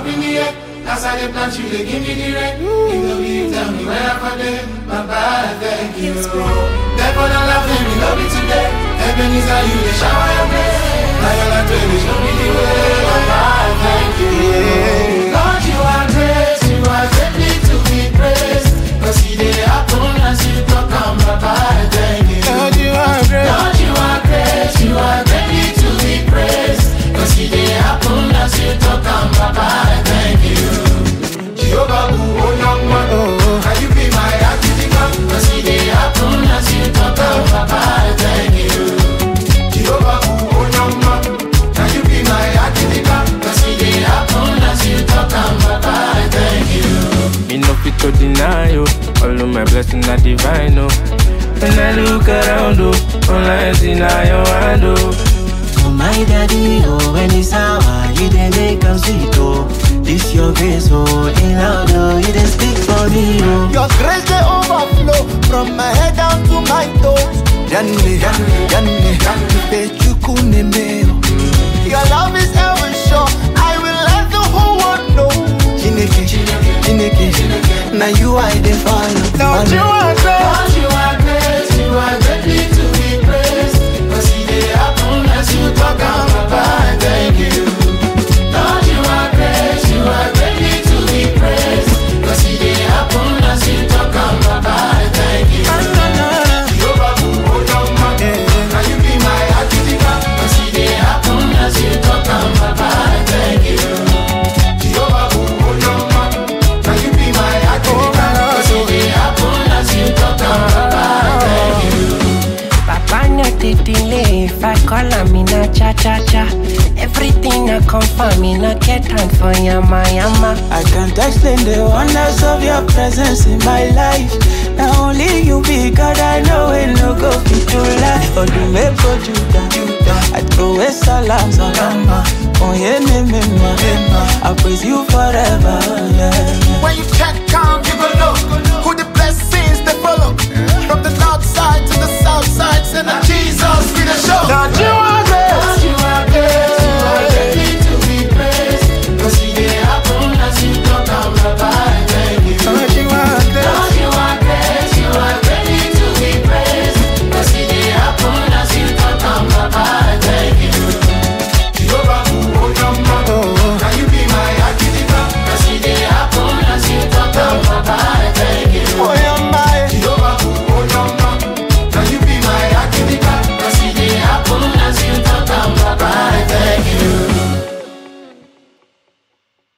up in the air. As I dey plant you, they give me the rain. You know you tell me where I for day. Baba, thank you. Therefore, not laughing me, love me today. Heaven is how you dey shower your blessing. Now you're like, baby, show me the way. Baba, thank you. Lord, you are great. You are greatly to be praised. Cause he dey happen as you talk on. Baba, thank you. Lord, you are great. Lord, you are great. You are greatly to be praised. Cause he dey happen as you talk on. Baba, thank you. Jehovah, who young one, can you be my activity? Cause he dey happen as you talk on. Baba, thank you. Jehovah, who young one, can you be my activity? Cause he dey happen as you talk on. Baba, thank you. Me no fit to deny you. All of my blessings are divine, oh. When I look around, oh, all I see now your hand, oh. Oh my daddy, oh, when it's hour, you dey make am sweet, oh. This your grace, oh, in loud, oh, you dey speak for me, oh. Your grace they overflow from my head down to my toes. Yanni, Pechukune meo. Your love is ever sure. I will let the whole world know. Chineke, now you I dey follow. Lord, you are great. Lord, you are great. You are greatly to be praised. Cause he dey happen as you talk on. Baba, thank you. Lord, you are great. You are greatly to be praised. Cause he dey happen as you talk on. Baba, thank you. Jehovah, who hold on, man. Can you be my activity? Cause he dey happen as you talk on. Baba, thank you. Jehovah, who hold on, man. Can you be my activity? Cause he dey happen as you talk on. Baba, thank you. Papa no dey delay. If I call him, in a cha-cha-cha. Everything I come for me, no get time for yama. I can't explain the wonders of your presence in my life. Now only you be God, I know it no go fit to lie. Oh, do me go Judah, I throw a salam. Oh, yeah, I praise you.